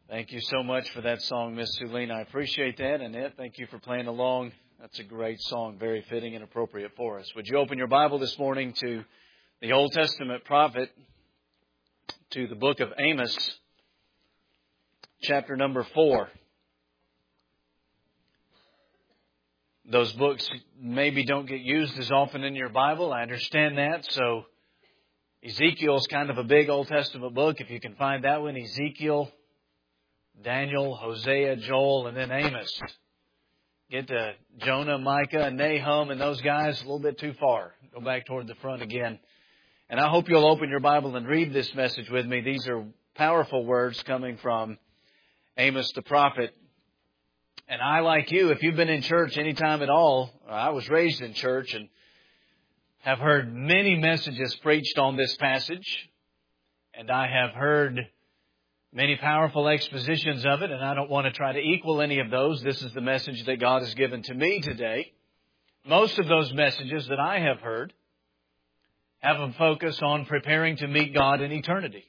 Thank you so much for that song, Miss Sulene. I appreciate that. Annette, thank you for playing along. That's a great song, very fitting and appropriate for us. Would you open your Bible this morning to the Old Testament prophet, to the book of Amos, chapter number 4. Those books maybe don't get used as often in your Bible. I understand that. So Ezekiel's kind of a big Old Testament book. If you can find that one, Ezekiel, Daniel, Hosea, Joel, and then Amos. Get to Jonah, Micah, and Nahum and those guys a little bit too far. Go back toward the front again. And I hope you'll open your Bible and read this message with me. These are powerful words coming from Amos the prophet. And I, like you, if you've been in church any time at all, I was raised in church and have heard many messages preached on this passage. And I have heard many powerful expositions of it, and I don't want to try to equal any of those. This is the message that God has given to me today. Most of those messages that I have heard have a focus on preparing to meet God in eternity.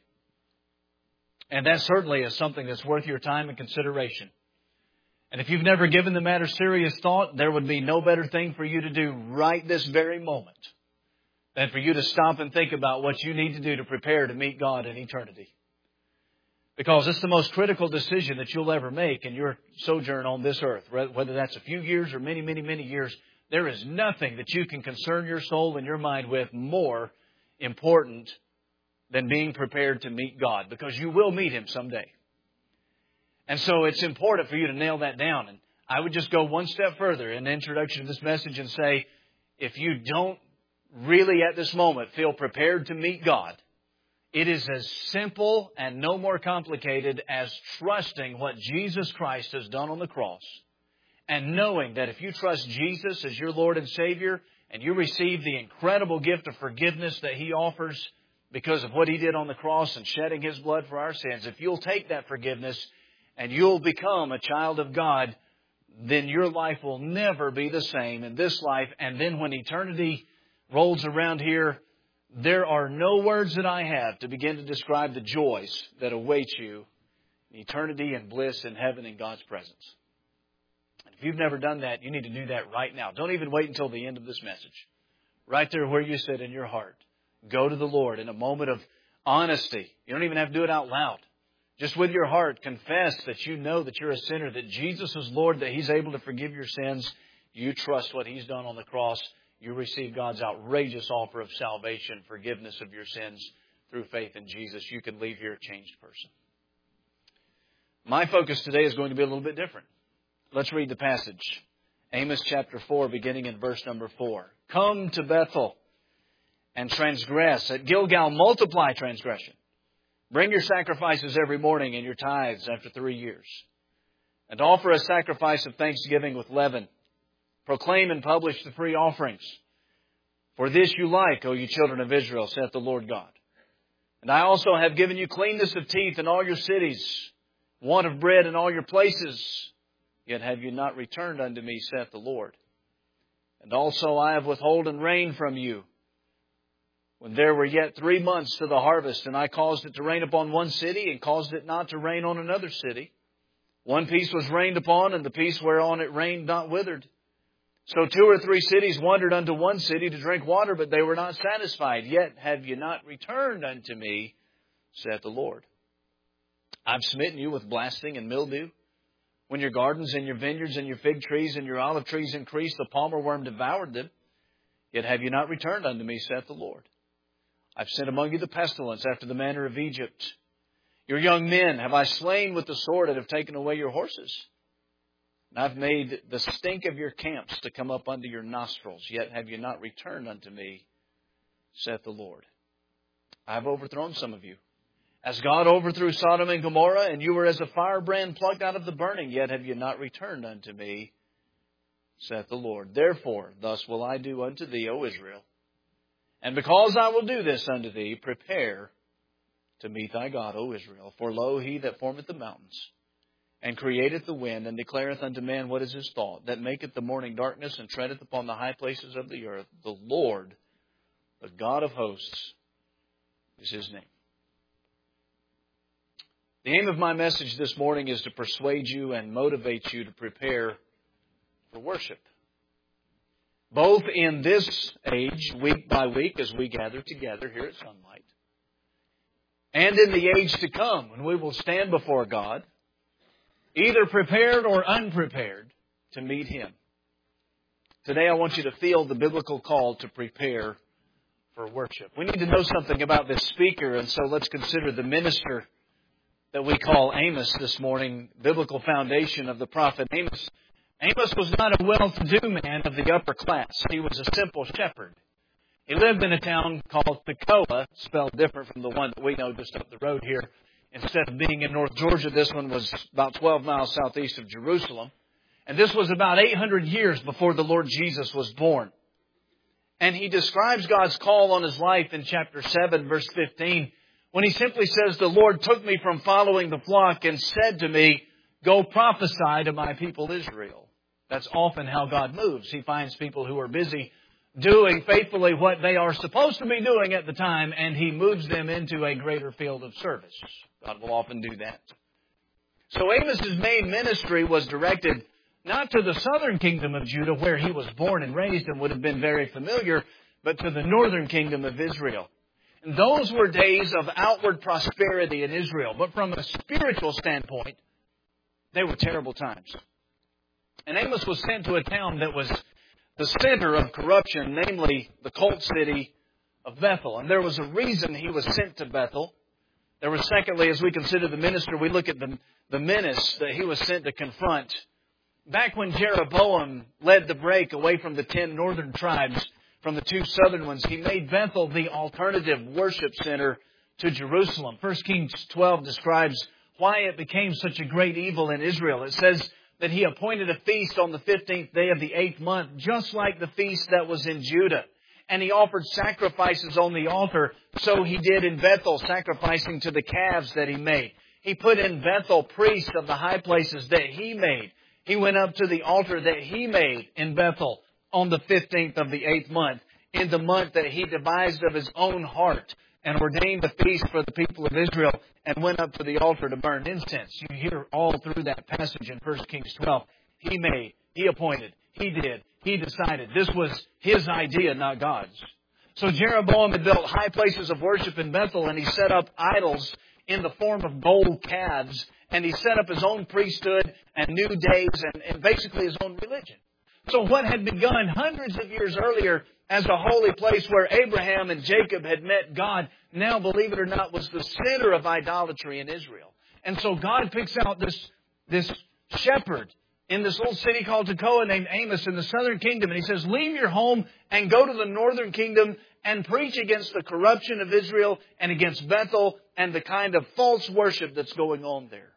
And that certainly is something that's worth your time and consideration. And if you've never given the matter serious thought, there would be no better thing for you to do right this very moment than for you to stop and think about what you need to do to prepare to meet God in eternity. Because it's the most critical decision that you'll ever make in your sojourn on this earth. Whether that's a few years or many, many, many years, there is nothing that you can concern your soul and your mind with more important than being prepared to meet God. Because you will meet Him someday. And so it's important for you to nail that down. And I would just go one step further in the introduction of this message and say, if you don't really at this moment feel prepared to meet God, it is as simple and no more complicated as trusting what Jesus Christ has done on the cross. And knowing that if you trust Jesus as your Lord and Savior, and you receive the incredible gift of forgiveness that He offers because of what He did on the cross and shedding His blood for our sins, if you'll take that forgiveness and you'll become a child of God, then your life will never be the same in this life. And then when eternity rolls around here, there are no words that I have to begin to describe the joys that await you in eternity and bliss in heaven in God's presence. And if you've never done that, you need to do that right now. Don't even wait until the end of this message. Right there where you sit in your heart. Go to the Lord in a moment of honesty. You don't even have to do it out loud. Just with your heart, confess that you know that you're a sinner, that Jesus is Lord, that He's able to forgive your sins. You trust what He's done on the cross. You receive God's outrageous offer of salvation, forgiveness of your sins through faith in Jesus. You can leave here a changed person. My focus today is going to be a little bit different. Let's read the passage. Amos chapter 4, beginning in verse number 4. Come to Bethel and transgress. At Gilgal multiply transgression. Bring your sacrifices every morning and your tithes after 3 years. And offer a sacrifice of thanksgiving with leaven. Proclaim and publish the free offerings. For this you like, O you children of Israel, saith the Lord God. And I also have given you cleanness of teeth in all your cities, want of bread in all your places. Yet have you not returned unto me, saith the Lord. And also I have withholden rain from you, when there were yet 3 months to the harvest, and I caused it to rain upon one city, and caused it not to rain on another city. One piece was rained upon, and the piece whereon it rained not withered. So 2 or 3 cities wandered unto one city to drink water, but they were not satisfied. Yet have you not returned unto me, saith the Lord. I've smitten you with blasting and mildew. When your gardens and your vineyards and your fig trees and your olive trees increased, the palmer worm devoured them. Yet have you not returned unto me, saith the Lord. I've sent among you the pestilence after the manner of Egypt. Your young men have I slain with the sword and have taken away your horses. And I've made the stink of your camps to come up unto your nostrils. Yet have you not returned unto me, saith the Lord. I have overthrown some of you, as God overthrew Sodom and Gomorrah, and you were as a firebrand plucked out of the burning. Yet have you not returned unto me, saith the Lord. Therefore, thus will I do unto thee, O Israel. And because I will do this unto thee, prepare to meet thy God, O Israel. For lo, He that formeth the mountains, and createth the wind, and declareth unto man what is his thought, that maketh the morning darkness, and treadeth upon the high places of the earth, the Lord, the God of hosts, is His name. The aim of my message this morning is to persuade you and motivate you to prepare for worship. Both in this age, week by week, as we gather together here at Sunlight, and in the age to come, when we will stand before God, either prepared or unprepared, to meet Him. Today I want you to feel the biblical call to prepare for worship. We need to know something about this speaker, and so let's consider the minister that we call Amos this morning, biblical foundation of the prophet Amos. Amos was not a well-to-do man of the upper class. He was a simple shepherd. He lived in a town called Tekoa, spelled different from the one that we know just up the road here. Instead of being in North Georgia, this one was about 12 miles southeast of Jerusalem. And this was about 800 years before the Lord Jesus was born. And he describes God's call on his life in chapter 7, verse 15, when he simply says, "The Lord took me from following the flock and said to me, 'Go prophesy to my people Israel.'" That's often how God moves. He finds people who are busy doing faithfully what they are supposed to be doing at the time, and He moves them into a greater field of service. God will often do that. So Amos's main ministry was directed not to the southern kingdom of Judah, where he was born and raised and would have been very familiar, but to the northern kingdom of Israel. And those were days of outward prosperity in Israel. But from a spiritual standpoint, they were terrible times. And Amos was sent to a town that was the center of corruption, namely the cult city of Bethel. And there was a reason he was sent to Bethel. There was, secondly, as we consider the minister, we look at the menace that he was sent to confront. Back when Jeroboam led the break away from the 10 northern tribes, from the 2 southern ones, he made Bethel the alternative worship center to Jerusalem. 1 Kings 12 describes why it became such a great evil in Israel. It says that he appointed a feast on the 15th day of the 8th month, just like the feast that was in Judah. And he offered sacrifices on the altar, so he did in Bethel, sacrificing to the calves that he made. He put in Bethel priests of the high places that he made. He went up to the altar that he made in Bethel on the 15th of the 8th month, in the month that he devised of his own heart, and ordained a feast for the people of Israel, and went up to the altar to burn incense. You hear all through that passage in 1 Kings 12. He made, he appointed, he did, he decided. This was his idea, not God's. So Jeroboam had built high places of worship in Bethel, and he set up idols in the form of gold calves, and he set up his own priesthood and new days and basically his own religion. So what had begun hundreds of years earlier as a holy place where Abraham and Jacob had met God, now, believe it or not, was the center of idolatry in Israel. And so God picks out this shepherd in this little city called Tekoa named Amos in the southern kingdom. And he says, leave your home and go to the northern kingdom and preach against the corruption of Israel and against Bethel and the kind of false worship that's going on there.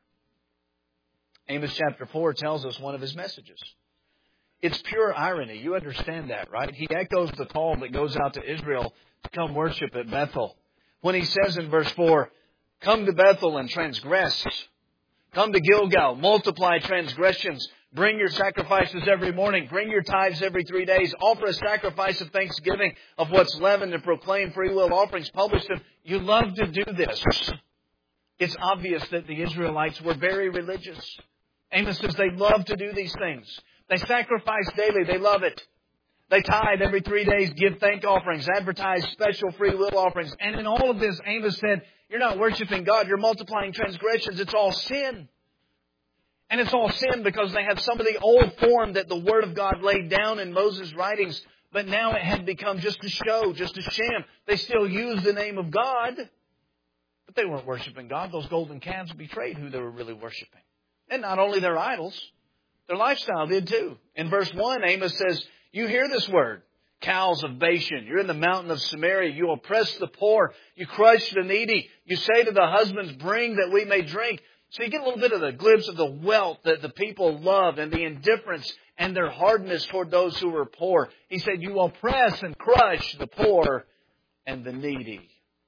Amos chapter 4 tells us one of his messages. It's pure irony. You understand that, right? He echoes the call that goes out to Israel to come worship at Bethel. When he says in verse 4, come to Bethel and transgress. Come to Gilgal, multiply transgressions. Bring your sacrifices every morning. Bring your tithes every 3 days. Offer a sacrifice of thanksgiving of what's leavened and proclaim free will offerings. Publish them. You love to do this. It's obvious that the Israelites were very religious. Amos says they love to do these things. They sacrifice daily. They love it. They tithe every 3 days, give thank offerings, advertise special free will offerings. And in all of this, Amos said, you're not worshiping God. You're multiplying transgressions. It's all sin. And it's all sin because they have some of the old form that the Word of God laid down in Moses' writings. But now it had become just a show, just a sham. They still use the name of God. But they weren't worshiping God. Those golden calves betrayed who they were really worshiping. And not only their idols, their lifestyle did too. In verse 1, Amos says, you hear this word, cows of Bashan. You're in the mountain of Samaria. You oppress the poor. You crush the needy. You say to the husbands, bring that we may drink. So you get a little bit of the glimpse of the wealth that the people love and the indifference and their hardness toward those who are poor. He said, you oppress and crush the poor and the needy.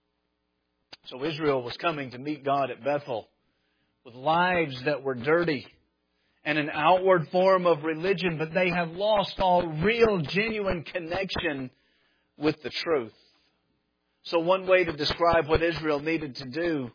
So Israel was coming to meet God at Bethel with lives that were dirty and an outward form of religion, but they have lost all real, genuine connection with the truth. So one way to describe what Israel needed to do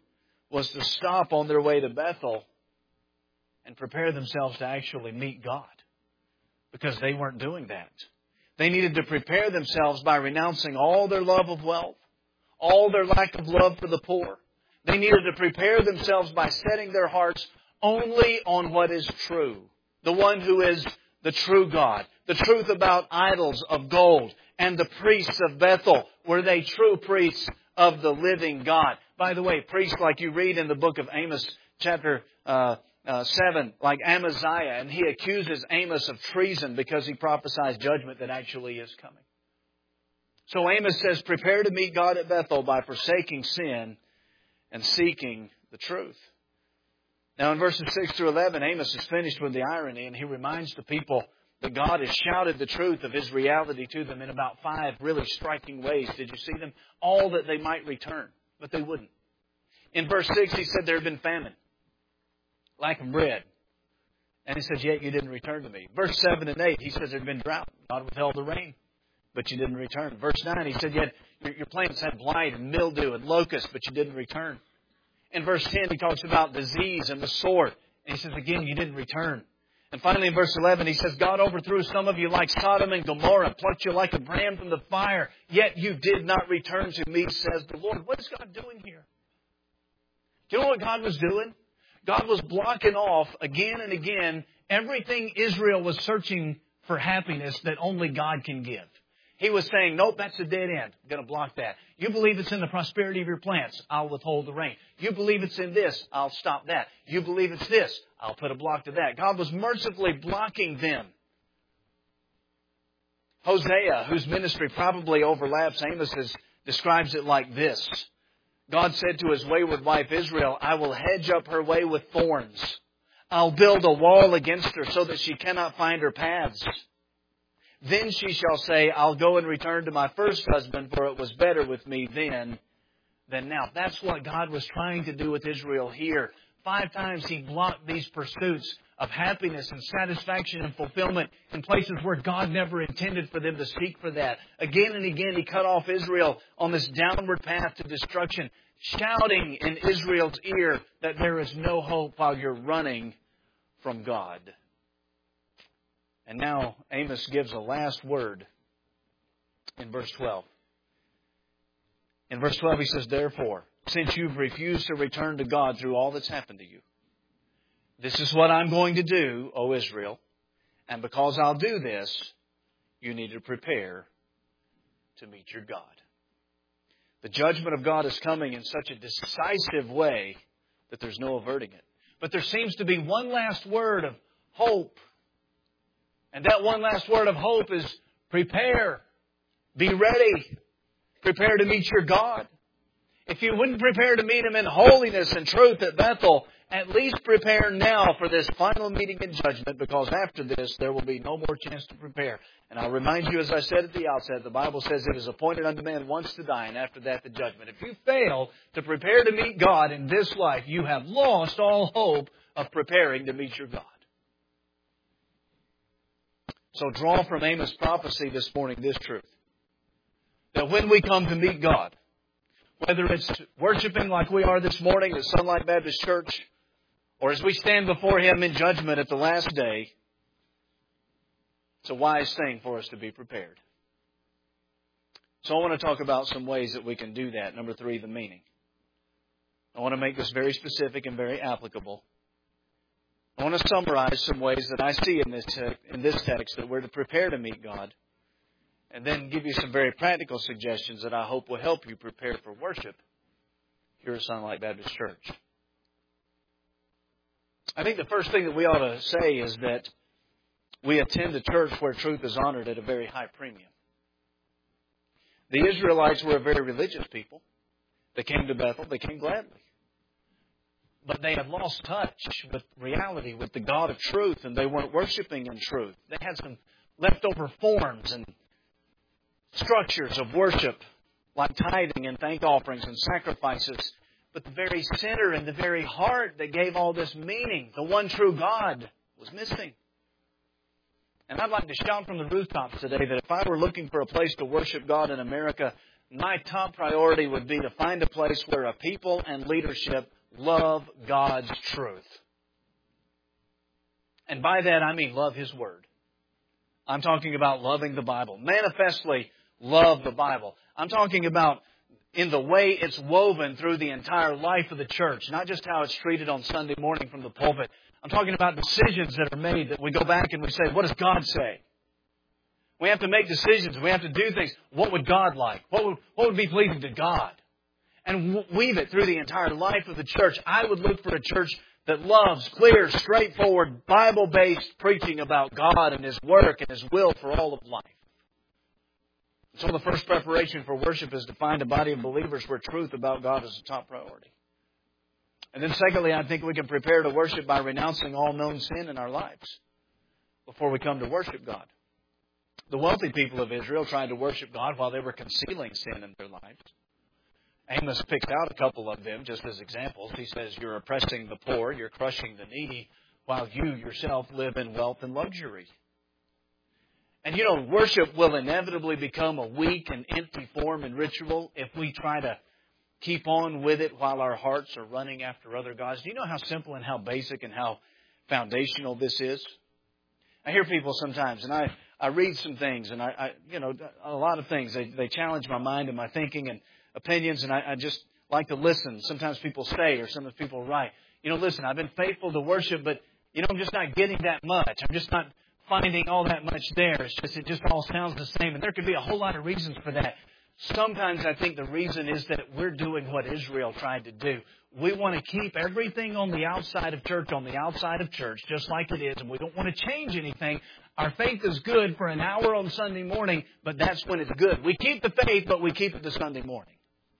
was to stop on their way to Bethel and prepare themselves to actually meet God, because they weren't doing that. They needed to prepare themselves by renouncing all their love of wealth, all their lack of love for the poor. They needed to prepare themselves by setting their hearts only on what is true, the one who is the true God, the truth about idols of gold, and the priests of Bethel. Were they true priests of the living God? By the way, priests like you read in the book of Amos, chapter 7, like Amaziah, and he accuses Amos of treason because he prophesies judgment that actually is coming. So Amos says, prepare to meet God at Bethel by forsaking sin and seeking the truth. Now in verses 6 through 11, Amos is finished with the irony, and he reminds the people that God has shouted the truth of His reality to them in about 5 really striking ways. Did you see them? All that they might return, but they wouldn't. In verse 6, He said there had been famine, lack of bread. And He says, yet you didn't return to me. Verse 7 and 8, He says there had been drought. God withheld the rain, but you didn't return. Verse 9, He said, yet your plants had blight and mildew and locusts, but you didn't return. In verse 10, He talks about disease and the sword. And He says, again, you didn't return. And finally, in verse 11, He says, God overthrew some of you like Sodom and Gomorrah, plucked you like a brand from the fire, yet you did not return to me, says the Lord. What is God doing here? Do you know what God was doing? God was blocking off again and again everything Israel was searching for happiness that only God can give. He was saying, nope, that's a dead end. I'm going to block that. You believe it's in the prosperity of your plants, I'll withhold the rain. You believe it's in this, I'll stop that. You believe it's this, I'll put a block to that. God was mercifully blocking them. Hosea, whose ministry probably overlaps Amos's, describes it like this. God said to His wayward wife Israel, I will hedge up her way with thorns. I'll build a wall against her so that she cannot find her paths. Then she shall say, I'll go and return to my first husband, for it was better with me then than now. That's what God was trying to do with Israel here. 5 times He blocked these pursuits of happiness and satisfaction and fulfillment in places where God never intended for them to seek for that. Again and again He cut off Israel on this downward path to destruction, shouting in Israel's ear that there is no hope while you're running from God. And now Amos gives a last word in verse 12. In verse 12 he says, therefore, since you've refused to return to God through all that's happened to you, this is what I'm going to do, O Israel. And because I'll do this, you need to prepare to meet your God. The judgment of God is coming in such a decisive way that there's no averting it. But there seems to be one last word of hope. And that one last word of hope is prepare. Be ready. Prepare to meet your God. If you wouldn't prepare to meet Him in holiness and truth at Bethel, at least prepare now for this final meeting in judgment, because after this there will be no more chance to prepare. And I'll remind you, as I said at the outset, the Bible says it is appointed unto man once to die, and after that the judgment. If you fail to prepare to meet God in this life, you have lost all hope of preparing to meet your God. So draw from Amos' prophecy this morning this truth. That when we come to meet God, whether it's worshiping like we are this morning at Sunlight Baptist Church, or as we stand before Him in judgment at the last day, it's a wise thing for us to be prepared. So I want to talk about some ways that we can do that. Number 3, the meaning. I want to make this very specific and very applicable. I want to summarize some ways that I see in this text that we're to prepare to meet God, and then give you some very practical suggestions that I hope will help you prepare for worship here at Sunlight Baptist Church. I think the first thing that we ought to say is that we attend a church where truth is honored at a very high premium. The Israelites were a very religious people. They came to Bethel. They came gladly. But they had lost touch with reality, with the God of truth, and they weren't worshiping in truth. They had some leftover forms and structures of worship, like tithing and thank offerings and sacrifices. But the very center and the very heart that gave all this meaning, the one true God, was missing. And I'd like to shout from the rooftops today that if I were looking for a place to worship God in America, my top priority would be to find a place where a people and leadership love God's truth. And by that I mean love His Word. I'm talking about loving the Bible. Manifestly love the Bible. I'm talking about in the way it's woven through the entire life of the church, not just how it's treated on Sunday morning from the pulpit. I'm talking about decisions that are made that we go back and we say, what does God say? We have to make decisions. We have to do things. What would God like? What would be pleasing to God? And weave it through the entire life of the church. I would look for a church that loves clear, straightforward, Bible-based preaching about God and His work and His will for all of life. So the first preparation for worship is to find a body of believers where truth about God is a top priority. And then secondly, I think we can prepare to worship by renouncing all known sin in our lives before we come to worship God. The wealthy people of Israel tried to worship God while they were concealing sin in their lives. Amos picks out a couple of them just as examples. He says, you're oppressing the poor, you're crushing the needy, while you yourself live in wealth and luxury. And you know, worship will inevitably become a weak and empty form and ritual if we try to keep on with it while our hearts are running after other gods. Do you know how simple and how basic and how foundational this is? I hear people sometimes, and I read some things, and I a lot of things. They challenge my mind and my thinking and opinions, and I just like to listen. Sometimes people say, or sometimes people write, listen, I've been faithful to worship, but, I'm just not getting that much. I'm just not finding all that much there. It just all sounds the same. And there could be a whole lot of reasons for that. Sometimes I think the reason is that we're doing what Israel tried to do. We want to keep everything on the outside of church, just like it is, and we don't want to change anything. Our faith is good for an hour on Sunday morning, but that's when it's good. We keep the faith, but we keep it to Sunday morning.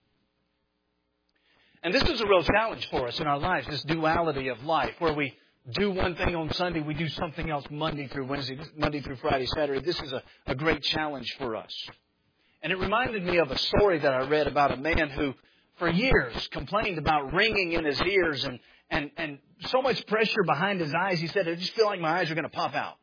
And this is a real challenge for us in our lives, this duality of life, where we do one thing on Sunday, we do something else Monday through Wednesday, Monday through Friday, Saturday. This is a great challenge for us. And it reminded me of a story that I read about a man who, for years, complained about ringing in his ears and so much pressure behind his eyes. He said, I just feel like my eyes are going to pop out.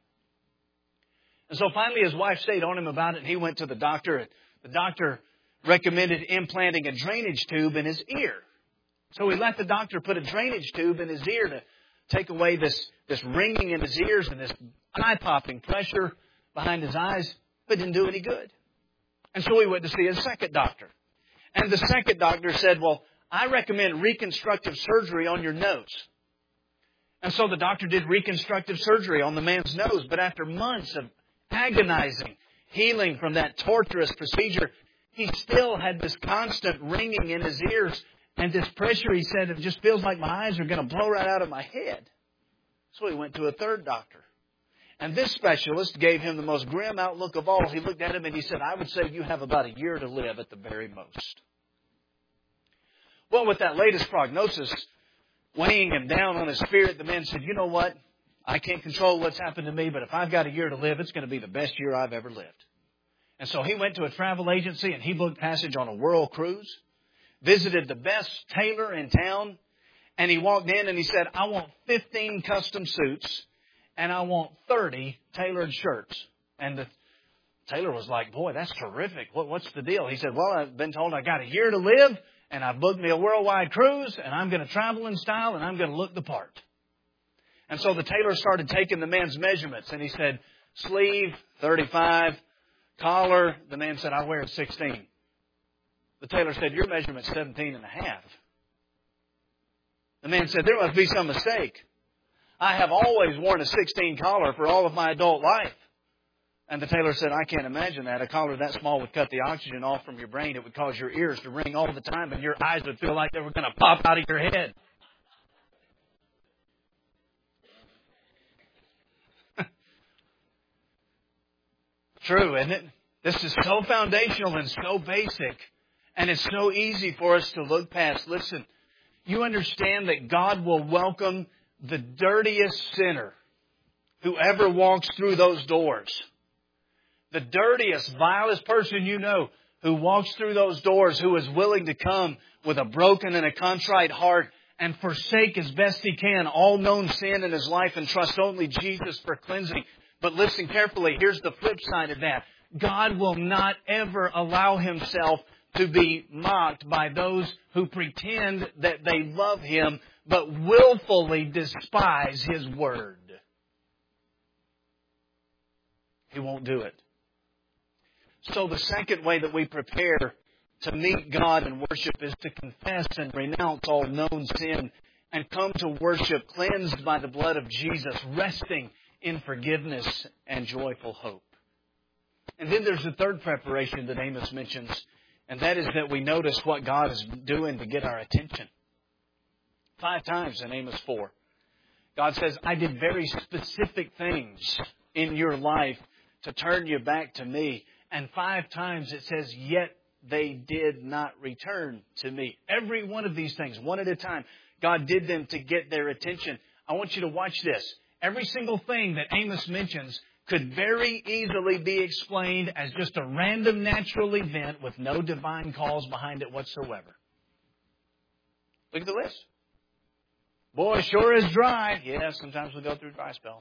And so finally his wife stayed on him about it, and he went to the doctor. The doctor recommended implanting a drainage tube in his ear. So he let the doctor put a drainage tube in his ear to take away this ringing in his ears and this eye-popping pressure behind his eyes, but didn't do any good. And so he went to see a second doctor. And the second doctor said, well, I recommend reconstructive surgery on your nose. And so the doctor did reconstructive surgery on the man's nose. But after months of agonizing healing from that torturous procedure, he still had this constant ringing in his ears. And this pressure, he said, it just feels like my eyes are going to blow right out of my head. So he went to a third doctor. And this specialist gave him the most grim outlook of all. He looked at him and he said, I would say you have about a year to live at the very most. Well, with that latest prognosis weighing him down on his spirit, the man said, you know what? I can't control what's happened to me, but if I've got a year to live, it's going to be the best year I've ever lived. And so he went to a travel agency and he booked passage on a world cruise, visited the best tailor in town, and he walked in and he said, I want 15 custom suits and I want 30 tailored shirts. And the tailor was like, boy, that's terrific. What's the deal? He said, well, I've been told I got a year to live and I've booked me a worldwide cruise and I'm going to travel in style and I'm going to look the part. And so the tailor started taking the man's measurements and he said, sleeve, 35, collar. The man said, I wear a 16. The tailor said, your measurement's 17 and a half. The man said, there must be some mistake. I have always worn a 16 collar for all of my adult life. And the tailor said, I can't imagine that. A collar that small would cut the oxygen off from your brain. It would cause your ears to ring all the time and your eyes would feel like they were going to pop out of your head. True, isn't it? This is so foundational and so basic. And it's so easy for us to look past. Listen, you understand that God will welcome the dirtiest sinner who ever walks through those doors. The dirtiest, vilest person you know who walks through those doors, who is willing to come with a broken and a contrite heart and forsake as best he can all known sin in his life and trust only Jesus for cleansing. But listen carefully, here's the flip side of that. God will not ever allow Himself to be mocked by those who pretend that they love Him but willfully despise His Word. He won't do it. So the second way that we prepare to meet God in worship is to confess and renounce all known sin and come to worship cleansed by the blood of Jesus, resting in forgiveness and joyful hope. And then there's the third preparation that Amos mentions, and that is that we notice what God is doing to get our attention. 5 times in Amos 4, God says, I did very specific things in your life to turn you back to me. And 5 times it says, yet they did not return to me. Every one of these things, one at a time, God did them to get their attention. I want you to watch this. Every single thing that Amos mentions could very easily be explained as just a random natural event with no divine cause behind it whatsoever. Look at the list. Boy, sure is dry. Yeah, sometimes we go through dry spells.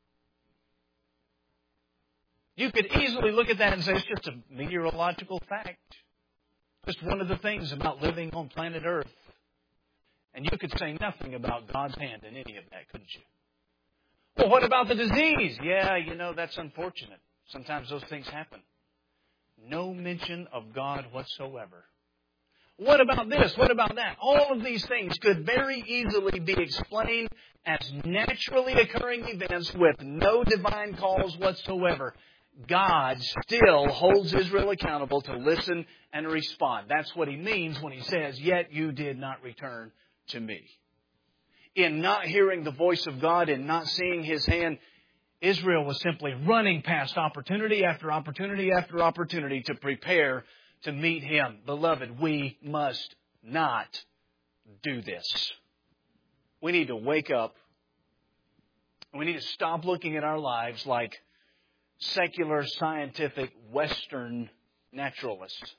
You could easily look at that and say it's just a meteorological fact. Just one of the things about living on planet Earth. And you could say nothing about God's hand in any of that, couldn't you? Well, what about the disease? Yeah, that's unfortunate. Sometimes those things happen. No mention of God whatsoever. What about this? What about that? All of these things could very easily be explained as naturally occurring events with no divine cause whatsoever. God still holds Israel accountable to listen and respond. That's what He means when He says, yet you did not return to me. In not hearing the voice of God and not seeing His hand, Israel was simply running past opportunity after opportunity after opportunity to prepare to meet Him. Beloved, we must not do this. We need to wake up. We need to stop looking at our lives like secular, scientific, Western naturalists.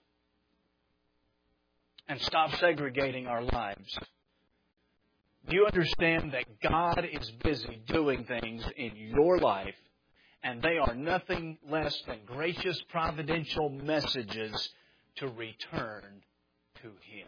And stop segregating our lives. Do you understand that God is busy doing things in your life, and they are nothing less than gracious, providential messages to return to Him?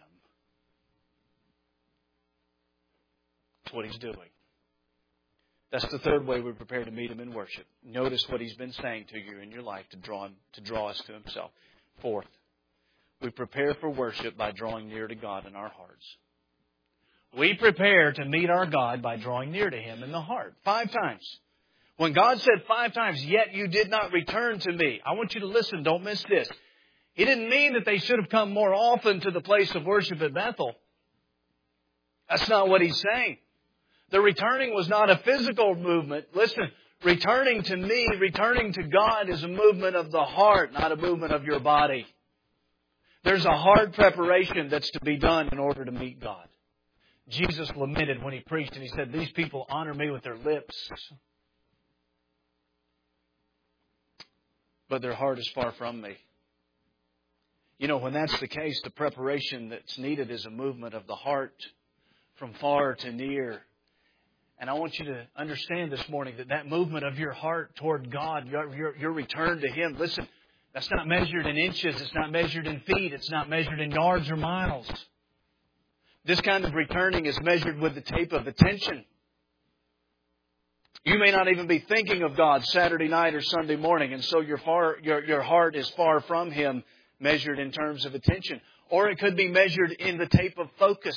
That's what He's doing. That's the third way we prepare to meet Him in worship. Notice what He's been saying to you in your life to draw us to Himself. Fourth, we prepare for worship by drawing near to God in our hearts. We prepare to meet our God by drawing near to Him in the heart. 5 times. When God said 5 times, yet you did not return to me. I want you to listen. Don't miss this. He didn't mean that they should have come more often to the place of worship at Bethel. That's not what He's saying. The returning was not a physical movement. Listen, returning to me, returning to God is a movement of the heart, not a movement of your body. There's a heart preparation that's to be done in order to meet God. Jesus lamented when He preached and He said, these people honor me with their lips, but their heart is far from me. When that's the case, the preparation that's needed is a movement of the heart from far to near. And I want you to understand this morning that movement of your heart toward God, your return to Him, listen, that's not measured in inches, it's not measured in feet, it's not measured in yards or miles. This kind of returning is measured with the tape of attention. You may not even be thinking of God Saturday night or Sunday morning, and so your heart is far from Him, measured in terms of attention. Or it could be measured in the tape of focus.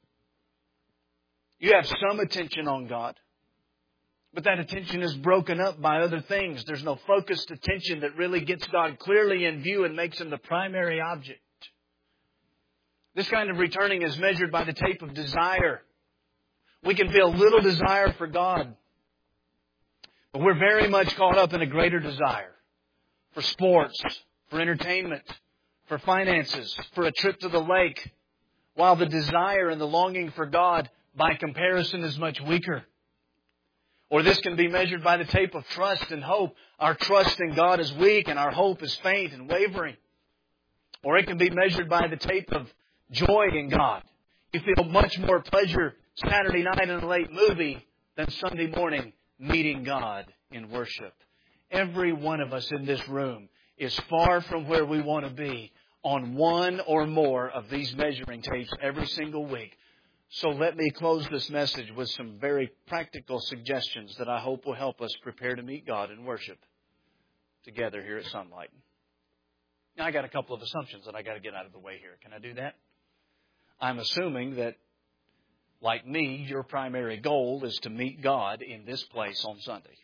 You have some attention on God, but that attention is broken up by other things. There's no focused attention that really gets God clearly in view and makes Him the primary object. This kind of returning is measured by the tape of desire. We can feel little desire for God, but we're very much caught up in a greater desire for sports, for entertainment, for finances, for a trip to the lake, while the desire and the longing for God, by comparison, is much weaker. Or this can be measured by the tape of trust and hope. Our trust in God is weak and our hope is faint and wavering. Or it can be measured by the tape of joy in God. You feel much more pleasure Saturday night in a late movie than Sunday morning meeting God in worship. Every one of us in this room is far from where we want to be, on one or more of these measuring tapes every single week. So let me close this message with some very practical suggestions that I hope will help us prepare to meet God and worship together here at Sunlight. Now, I got a couple of assumptions that I got to get out of the way here. Can I do that? I'm assuming that, like me, your primary goal is to meet God in this place on Sunday.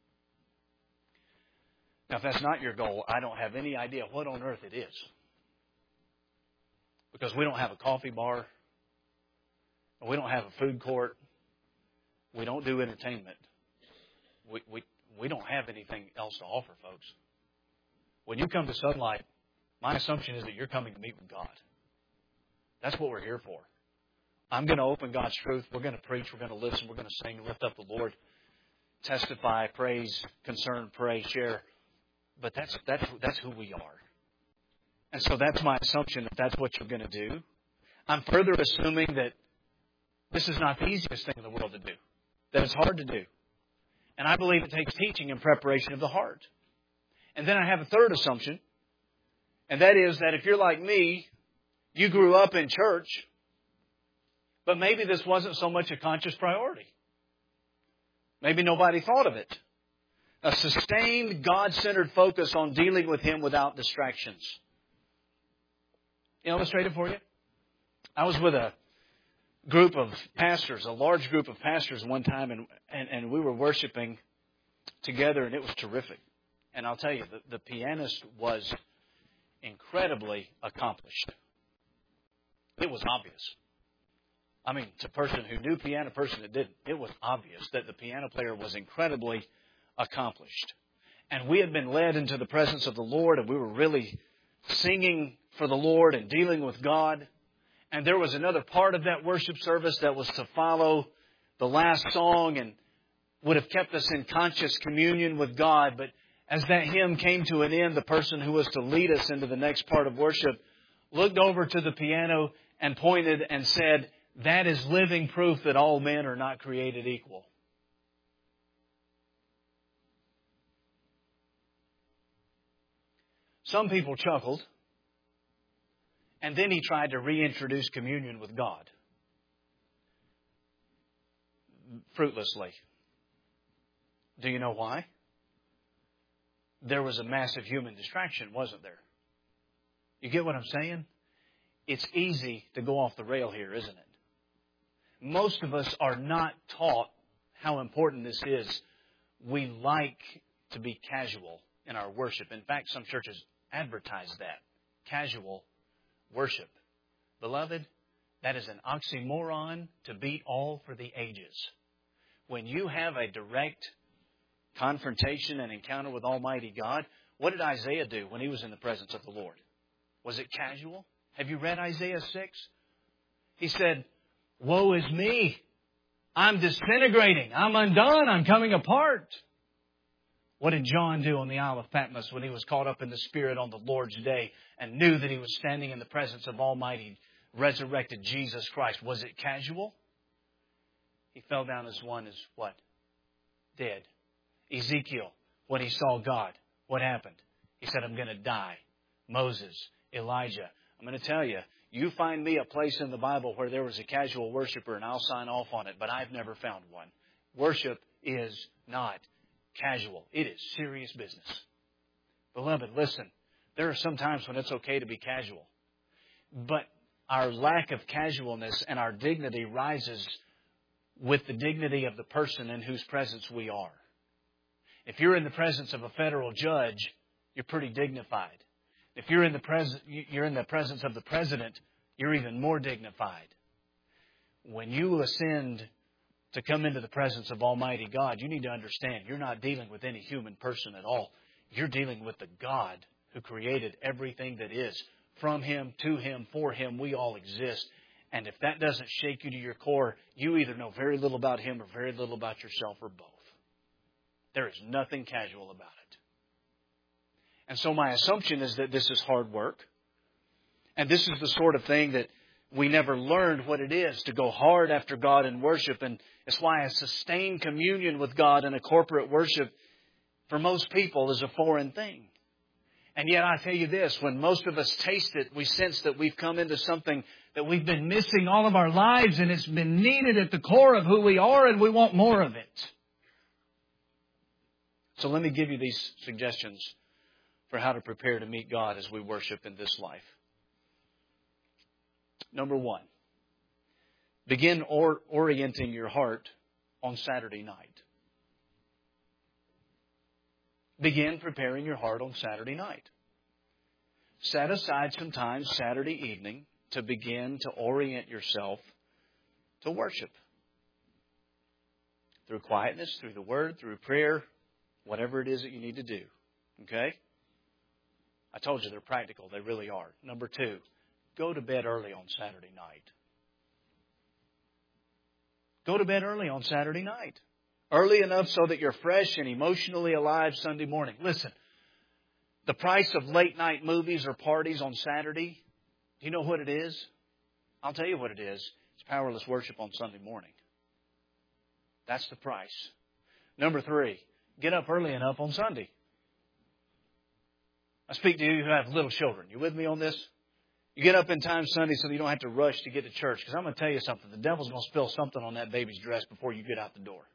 Now, if that's not your goal, I don't have any idea what on earth it is. Because we don't have a coffee bar. We don't have a food court. We don't do entertainment. We don't have anything else to offer, folks. When you come to Sunlight, my assumption is that you're coming to meet with God. That's what we're here for. I'm going to open God's truth. We're going to preach. We're going to listen. We're going to sing, lift up the Lord, testify, praise, concern, pray, share. But that's who we are. And so that's my assumption that that's what you're going to do. I'm further assuming that this is not the easiest thing in the world to do. That it's hard to do. And I believe it takes teaching and preparation of the heart. And then I have a third assumption. And that is that if you're like me, you grew up in church, but maybe this wasn't so much a conscious priority. Maybe nobody thought of it. A sustained, God-centered focus on dealing with Him without distractions. Illustrate it for you. I was with a group of pastors, a large group of pastors one time, and we were worshiping together, and it was terrific. And I'll tell you, the pianist was incredibly accomplished. It was obvious. I mean, to a person who knew piano, a person that didn't, it was obvious that the piano player was incredibly accomplished. And we had been led into the presence of the Lord, and we were really singing for the Lord and dealing with God. And there was another part of that worship service that was to follow the last song and would have kept us in conscious communion with God. But as that hymn came to an end, the person who was to lead us into the next part of worship looked over to the piano and pointed and said, "That is living proof that all men are not created equal." Some people chuckled. And then he tried to reintroduce communion with God. Fruitlessly. Do you know why? There was a massive human distraction, wasn't there? You get what I'm saying? It's easy to go off the rail here, isn't it? Most of us are not taught how important this is. We like to be casual in our worship. In fact, some churches advertise that. Casual worship. Beloved, that is an oxymoron to beat all for the ages. When you have a direct confrontation and encounter with Almighty God, what did Isaiah do when he was in the presence of the Lord? Was it casual? Have you read Isaiah 6? He said, "Woe is me. I'm disintegrating. I'm undone. I'm coming apart." What did John do on the Isle of Patmos when he was caught up in the Spirit on the Lord's day and knew that he was standing in the presence of Almighty, resurrected Jesus Christ? Was it casual? He fell down as one as what? Dead. Ezekiel, when he saw God, what happened? He said, "I'm going to die." Moses, Elijah. I'm going to tell you, you find me a place in the Bible where there was a casual worshiper and I'll sign off on it, but I've never found one. Worship is not casual. It is serious business. Beloved, listen, there are some times when it's okay to be casual. But our lack of casualness and our dignity rises with the dignity of the person in whose presence we are. If you're in the presence of a federal judge, you're pretty dignified. If you're in the presence of the president, you're even more dignified. When you ascend to come into the presence of Almighty God, you need to understand you're not dealing with any human person at all. You're dealing with the God who created everything that is. From Him, to Him, for Him, we all exist. And if that doesn't shake you to your core, you either know very little about Him or very little about yourself, or both. There is nothing casual about it. And so my assumption is that this is hard work. And this is the sort of thing that we never learned what it is to go hard after God in worship. And it's why a sustained communion with God in a corporate worship for most people is a foreign thing. And yet I tell you this, when most of us taste it, we sense that we've come into something that we've been missing all of our lives, and it's been needed at the core of who we are, and we want more of it. So let me give you these suggestions for how to prepare to meet God as we worship in this life. Number one, begin orienting your heart on Saturday night. Begin preparing your heart on Saturday night. Set aside some time Saturday evening to begin to orient yourself to worship. Through quietness, through the Word, through prayer, whatever it is that you need to do. Okay? I told you they're practical. They really are. Number two, go to bed early on Saturday night. Go to bed early on Saturday night. Early enough so that you're fresh and emotionally alive Sunday morning. Listen, the price of late night movies or parties on Saturday, do you know what it is? I'll tell you what it is. It's powerless worship on Sunday morning. That's the price. Number three, get up early enough on Sunday. I speak to you who have little children. You with me on this? You get up in time Sunday so that you don't have to rush to get to church. Because I'm going to tell you something. The devil's going to spill something on that baby's dress before you get out the door.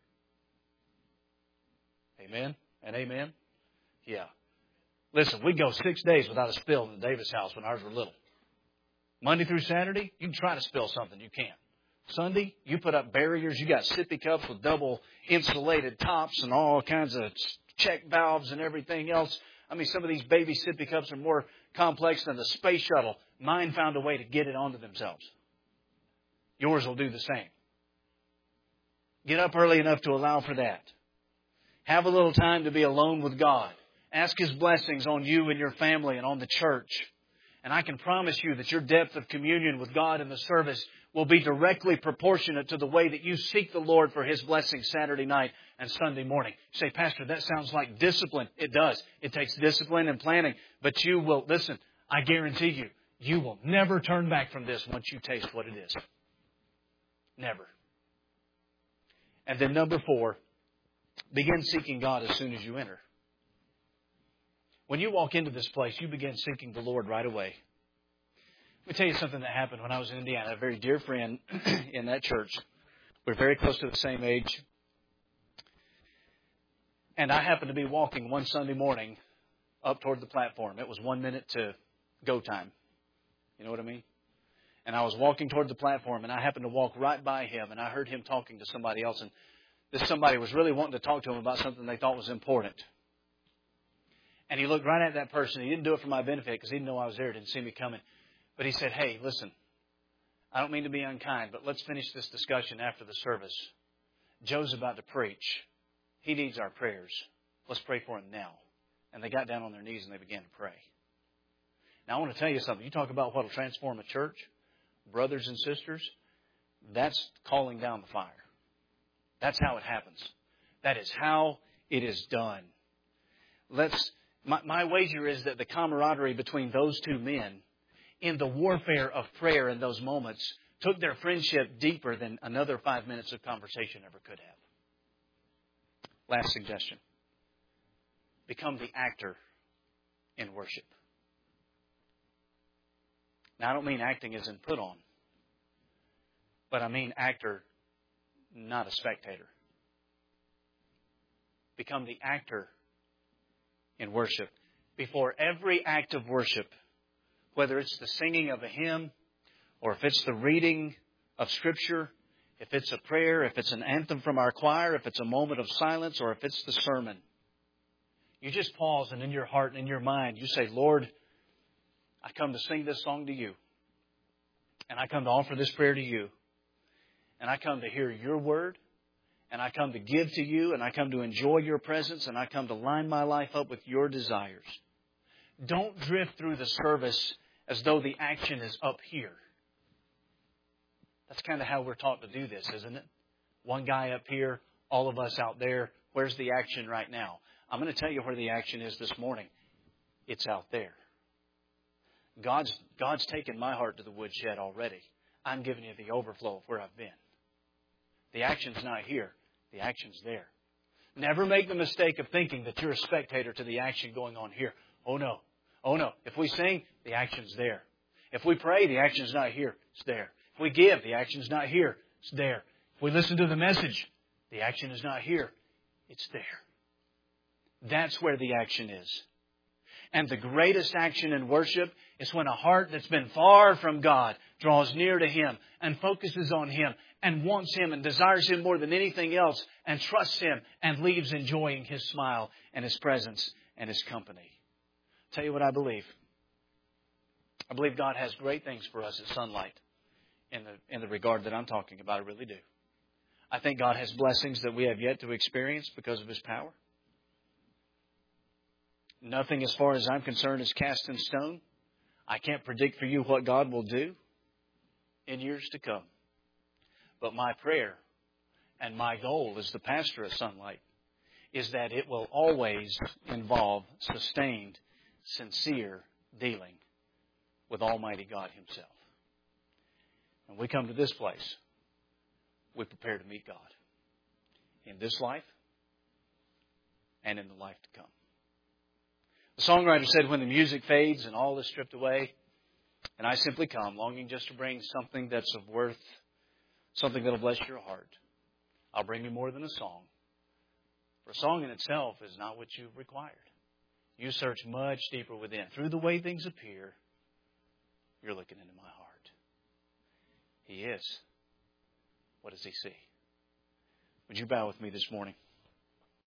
Amen and amen? Yeah. Listen, we go 6 days without a spill in the Davis house when ours were little. Monday through Saturday, you can try to spill something. You can't. Sunday, you put up barriers. You got sippy cups with double insulated tops and all kinds of check valves and everything else. I mean, some of these baby sippy cups are more complex than the space shuttle. Mine found a way to get it onto themselves. Yours will do the same. Get up early enough to allow for that. Have a little time to be alone with God. Ask His blessings on you and your family and on the church. And I can promise you that your depth of communion with God in the service will be directly proportionate to the way that you seek the Lord for His blessings Saturday night and Sunday morning. You say, Pastor, that sounds like discipline. It does. It takes discipline and planning. But you will, listen, I guarantee you, you will never turn back from this once you taste what it is. Never. And then number four, begin seeking God as soon as you enter. When you walk into this place, you begin seeking the Lord right away. Let me tell you something that happened when I was in Indiana. A very dear friend in that church. We're very close to the same age. And I happened to be walking one Sunday morning up toward the platform. It was 1 minute to go time. You know what I mean? And I was walking toward the platform, and I happened to walk right by him, and I heard him talking to somebody else. And this somebody was really wanting to talk to him about something they thought was important. And he looked right at that person. He didn't do it for my benefit because he didn't know I was there. Didn't see me coming. But he said, hey, listen, I don't mean to be unkind, but let's finish this discussion after the service. Joe's about to preach. He needs our prayers. Let's pray for him now. And they got down on their knees and they began to pray. Now, I want to tell you something. You talk about what will transform a church, brothers and sisters, that's calling down the fire. That's how it happens. That is how it is done. My wager is that the camaraderie between those two men in the warfare of prayer in those moments took their friendship deeper than another 5 minutes of conversation ever could have. Last suggestion. Become the actor in worship. Now, I don't mean acting as in put on, but I mean actor, not a spectator. Become the actor in worship. Before every act of worship, whether it's the singing of a hymn, or if it's the reading of Scripture, if it's a prayer, if it's an anthem from our choir, if it's a moment of silence, or if it's the sermon, you just pause and in your heart and in your mind, you say, Lord, I come to sing this song to you. And I come to offer this prayer to you. And I come to hear your word. And I come to give to you. And I come to enjoy your presence. And I come to line my life up with your desires. Don't drift through the service as though the action is up here. That's kind of how we're taught to do this, isn't it? One guy up here, all of us out there. Where's the action right now? I'm going to tell you where the action is this morning. It's out there. God's taken my heart to the woodshed already. I'm giving you the overflow of where I've been. The action's not here. The action's there. Never make the mistake of thinking that you're a spectator to the action going on here. Oh no. Oh no, if we sing, the action's there. If we pray, the action's not here, it's there. If we give, the action's not here, it's there. If we listen to the message, the action is not here, it's there. That's where the action is. And the greatest action in worship is when a heart that's been far from God draws near to Him and focuses on Him and wants Him and desires Him more than anything else and trusts Him and leaves enjoying His smile and His presence and His company. I'll tell you what I believe. I believe God has great things for us at Sunlight in the regard that I'm talking about. I really do. I think God has blessings that we have yet to experience because of His power. Nothing, as far as I'm concerned, is cast in stone. I can't predict for you what God will do in years to come. But my prayer and my goal as the pastor of Sunlight is that it will always involve sustained, sincere dealing with Almighty God Himself. When we come to this place, we prepare to meet God in this life and in the life to come. The songwriter said, when the music fades and all is stripped away, and I simply come, longing just to bring something that's of worth, something that'll bless your heart, I'll bring you more than a song. For a song in itself is not what you've required. You search much deeper within. Through the way things appear, you're looking into my heart. He is. What does He see? Would you bow with me this morning?